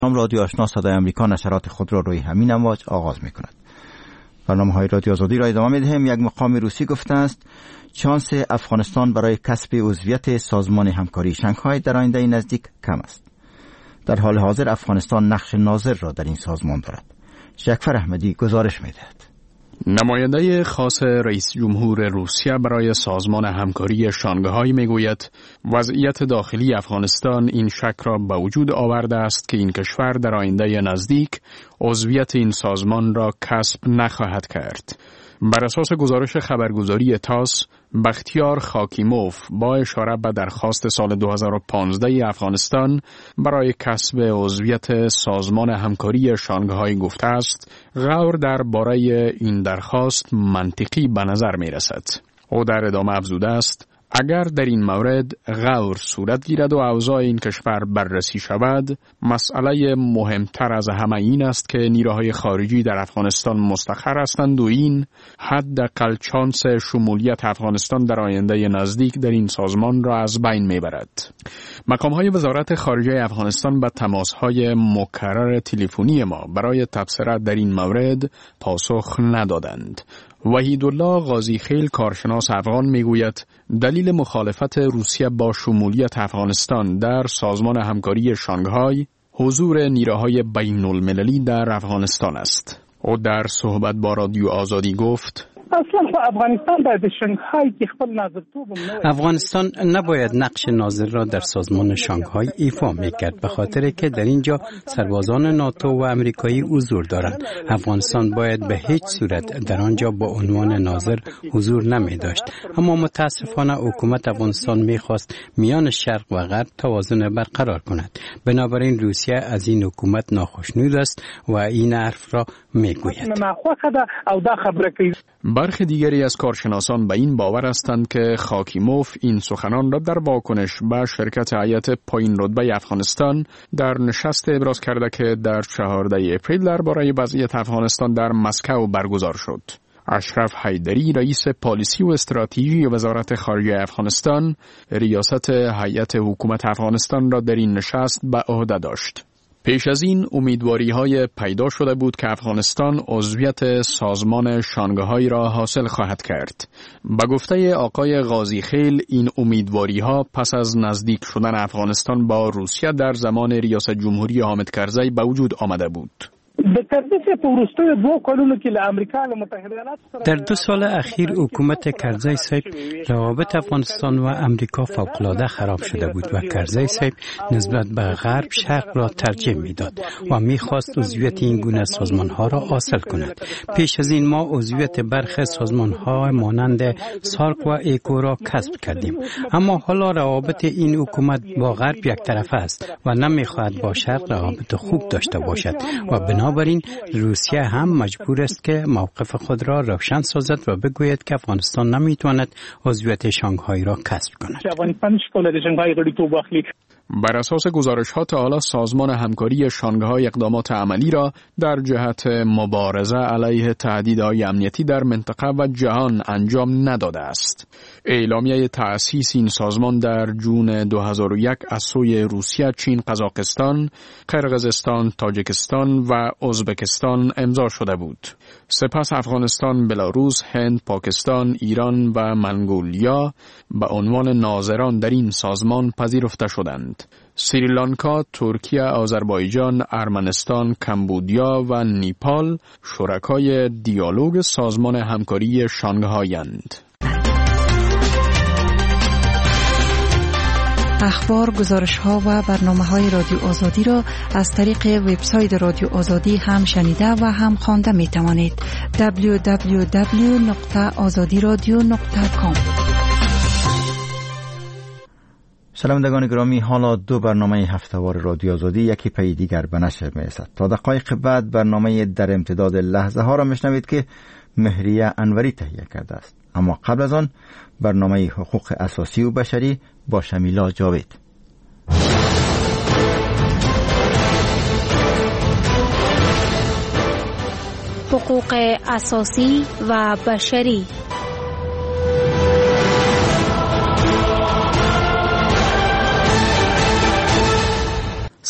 رادیو آشنا صدای آمریکا نشرات خود را روی همین امواج آغاز می کند. برنامه‌های رادیو آزادی را ادامه می‌دهیم. یک مقام روسی گفته است شانس افغانستان برای کسب عضویت سازمان همکاری شانگهای در آینده نزدیک کم است. در حال حاضر افغانستان نقش ناظر را در این سازمان دارد. شکفر احمدی گزارش می‌دهد. نماینده خاص رئیس جمهور روسیه برای سازمان همکاری شانگهای میگوید وضعیت داخلی افغانستان این شک را به وجود آورده است که این کشور در آینده نزدیک عضویت این سازمان را کسب نخواهد کرد. بر اساس گزارش خبرگزاری تاس، بختیار خاکیموف با اشاره به درخواست سال 2015 افغانستان برای کسب عضویت سازمان همکاری شانگهای گفته است غور درباره این درخواست منطقی به نظر می رسد. او در ادامه افزوده است اگر در این مورد غور صورت گیرد و اوضاع این کشور بررسی شود، مسئله مهمتر از همه این است که نیروهای خارجی در افغانستان مستقر هستند و این حداقل شانس شمولیت افغانستان در آینده نزدیک در این سازمان را از بین میبرد. مقام‌های وزارت خارجه افغانستان به تماس‌های مکرر تلفنی ما برای تبصره در این مورد پاسخ ندادند. وحیدالله غازی خیل کارشناس افغان میگوید دلیل مخالفت روسیه با شمولیت افغانستان در سازمان همکاری شانگهای حضور نیروهای بین المللی در افغانستان است. او در صحبت با رادیو آزادی گفت افغانستان نباید نقش ناظر را در سازمان شانگهای ایفا میکرد به خاطر که در اینجا سربازان ناتو و امریکایی حضور دارند. افغانستان باید به هیچ صورت در آنجا با عنوان ناظر حضور نمی داشت. اما متاسفانه حکومت افغانستان میخواست میان شرق و غرب توازن برقرار کند. بنابراین روسیه از این حکومت ناخوشنود است و این حرف را میگوید. برخی دیگری از کارشناسان به این باور هستند که خاکیموف این سخنان را در واکنش به شرکت هیئت پایین رتبه افغانستان در نشست ابراز کرده که در 14 اپریل درباره وضعیت افغانستان در مسکو برگزار شد. اشرف حیدری رئیس پالیسی و استراتژی وزارت خارجه افغانستان ریاست هیئت حکومت افغانستان را در این نشست به عهده داشت. پیش از این امیدواری‌های پیدا شده بود که افغانستان عضویت سازمان شانگهای را حاصل خواهد کرد. به گفته آقای غازی خیل این امیدواری‌ها پس از نزدیک شدن افغانستان با روسیه در زمان ریاست جمهوری حامد کرزی به وجود آمده بود. در 2 سال اخیر حکومت کرزی صاحب روابط افغانستان و امریکا فوق‌العاده خراب شده بود و کرزی صاحب نسبت به غرب شرق را ترجیح میداد و میخواست عضویت این گونه سازمان‌ها را حاصل کند. پیش از این ما عضویت برخی سازمان‌ها مانند سارک و ایکو را کسب کردیم، اما حالا روابط این حکومت با غرب یک طرفه است و نمیخواهد با شرق روابط خوب داشته باشد و بنابراین روسیه هم مجبور است که موقف خود را روشن سازد و بگوید که افغانستان نمیتواند عضویت شانگهای را کسب کند. بر اساس گزارش‌ها تا حالا سازمان همکاری شانگهای اقدامات عملی را در جهت مبارزه علیه تهدیدهای امنیتی در منطقه و جهان انجام نداده است. اعلامیه تأسیس این سازمان در جون 2001 از سوی روسیه، چین، قزاقستان، قرقیزستان، تاجیکستان و ازبکستان امضا شده بود. سپس افغانستان، بلاروس، هند، پاکستان، ایران و منگولیا به عنوان ناظران در این سازمان پذیرفته شدند. سریلانکا، ترکیه، آذربایجان، ارمنستان، کمبودیا و نیپال شرکای دیالوگ سازمان همکاری شانگهایند. اخبار، گزارش‌ها و برنامه‌های رادیو آزادی را از طریق وبسایت رادیو آزادی هم شنیده و هم خوانده می‌توانید. www.azadiradio.com. شنوندگان گرامی، حالا 2 برنامه هفتهوار رادیو آزادی یکی پی دیگر به نشر می‌رسد. تا دقایق بعد برنامه در امتداد لحظه ها را میشنوید که مهریه انوری تهیه کرده است. اما قبل از آن برنامه حقوق اساسی و بشری با شمیلا جاوید. حقوق اساسی و بشری.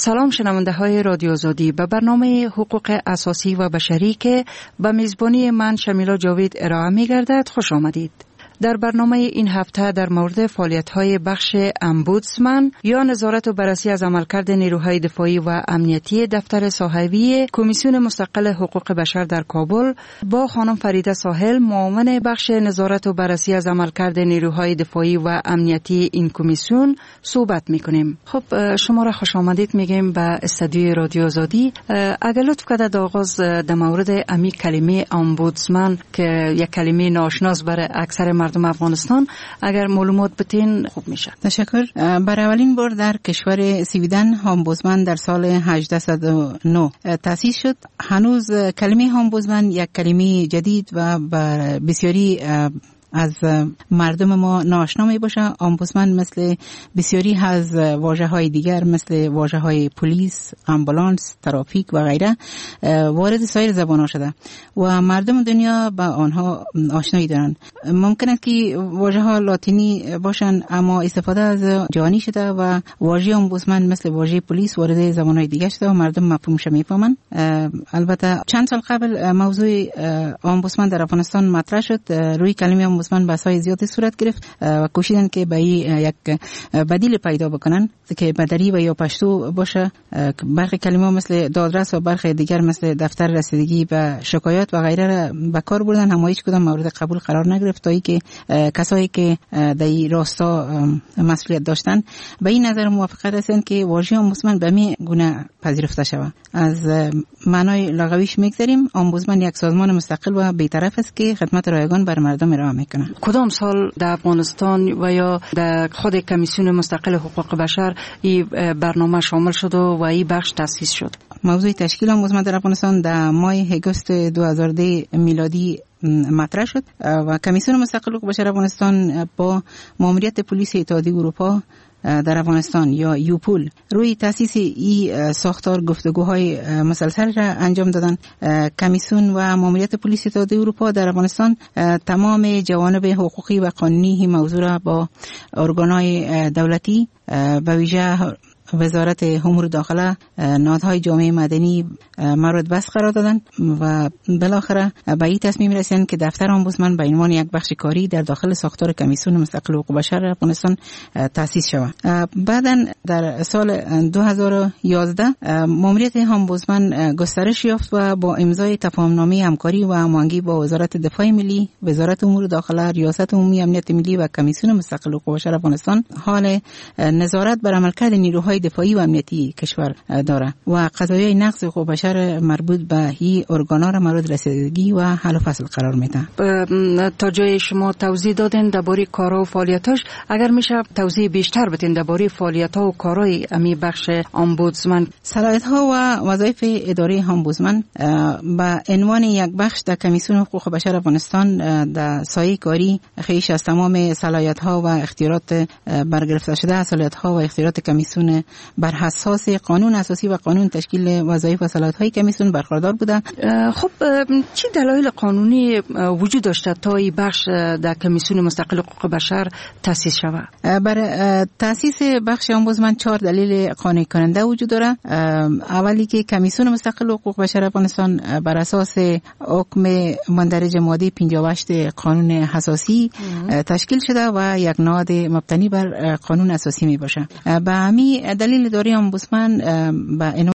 سلام شنونده های رادیو آزادی، به برنامه حقوق اساسی و بشری که به میزبانی من شمیلا جاوید ارائه می گردد خوش آمدید. در برنامه این هفته در مورد فعالیت‌های بخش امبودسمن یا نظارت و بررسی از عملکرد نیروهای دفاعی و امنیتی دفتر صاحبی کمیسیون مستقل حقوق بشر در کابل با خانم فریده ساحل، معاون بخش نظارت و بررسی از عملکرد نیروهای دفاعی و امنیتی این کمیسیون صحبت می‌کنیم. خب شما را خوش آمدید میگیم به استودیوی رادیو آزادی. اگر لطف کنید آغاز در مورد امی کلمه امبودسمن که یک کلمه ناشناس برای اکثر مردم افغانستان اگر معلومات بتین خوب میشه. تشکر. برای اولین بار در کشور سویدن امبودسمن در سال 1809 تأسیس شد. هنوز کلمه امبودسمن یک کلمه جدید و بسیاری از مردم ما ناآشنا می باشه. امبودسمن مثل بسیاری از واژه‌های دیگر مثل واژه‌های پلیس، آمبولانس، ترافیک و غیره وارد سایر زبان‌ها شده و مردم دنیا با آنها آشنایی دارند. ممکنه که واژه‌ها لاتینی باشن اما استفاده از جهانی شده و واژه امبودسمن مثل واژه پلیس وارد زبان‌های دیگر شده و مردم مفهومش میفهمن. البته چند سال قبل موضوع امبودسمن در افغانستان مطرح شد. روی کلمه امبودسمن بحث‌های زیادی صورت گرفت و کوشیدن که به یک بدیل پیدا بکنن که بدری و یا پشتو باشه. برخی کلمه مثل دادرس و برخی دیگر مثل دفتر رسیدگی به شکایات و غیره را به کار بردن، اما هیچ کدام مورد قبول قرار نگرفت تا اینکه کسایی که در این راستا مسئولیت داشتن به این نظر موافقت رسیدن که واژه امبودسمن به می گونه پذیرفته شود. از معنای لغویش میگذریم. امبودسمن یک سازمان مستقل و بی‌طرف است که خدمت رایگان بر مردم ارائه میکنه. کدام سال در افغانستان و یا در خود کمیسیون مستقل حقوق بشر این برنامه شامل شد و این بخش تأسیس شد؟ موضوع تشکیل امبودسمن در افغانستان در ماه اگست 2010 میلادی مطرح شد و کمیسیون مستقل حقوق بشر افغانستان با ماموریت پلیس اتحادیه اروپا در افغانستان یا یوپول روی تاسیس این ساختار گفتگوهای مسلسل را انجام دادن. کمیسیون و ماموریت پلیس اتحادیه اروپا در افغانستان تمام جوانب حقوقی و قانونی این موضوع را با ارگانهای دولتی به ویژه وزارت امور داخله، نهادهای جامعه مدنی مورد بحث قرار دادن و بالاخره به این تصمیم رسیدن که دفتر امبودسمن به عنوان یک بخش کاری در داخل ساختار کمیسیون مستقل حقوق بشر افغانستان تأسیس شود. بعداً در سال 2011 ماموریت امبودسمن گسترش یافت و با امضای تفاهمنامه همکاری و هماهنگی با وزارت دفاع ملی، وزارت امور داخله، ریاست عمومی امنیت ملی و کمیسیون مستقل حقوق بشر افغانستان حال نظارت بر عملکرد نیروهای دفاعی و امنیتی کشور داره و قضایای نقض حقوق بشر مربوط به این ارگانا را مورد رسیدگی و حل و فصل قرار میده. تا جای شما توضیح دادین درباره کارها و فعالیتاش، اگر میشه توضیح بیشتر بدین درباره فعالیت‌ها و کارهای امی بخش امبودسمن. صلاحیت‌ها و وظایف اداره امبودسمن به عنوان یک بخش در کمیسیون حقوق بشر افغانستان در سایه کاری خیش از تمام صلاحیت‌ها و اختیارات برگرفته شده صلاحیت‌ها و اختیارات کمیسیون بر اساس قانون اساسی و قانون تشکیل وظایف و صلاحیت‌های کمیسیون برخوردار بوده. خب چه دلایل قانونی وجود داشته تا این بخش در کمیسیون مستقل حقوق بشر تأسیس شود؟ برای تأسیس بخش امبودسمن 4 دلیل قانع کننده وجود داره. اولی که کمیسیون مستقل حقوق بشر افغانستان بر اساس حکم مندرج ماده 58 قانون اساسی تشکیل شده و یک نهاد مبتنی بر قانون اساسی می باشه. به همین دلیل اداره امبودسمن به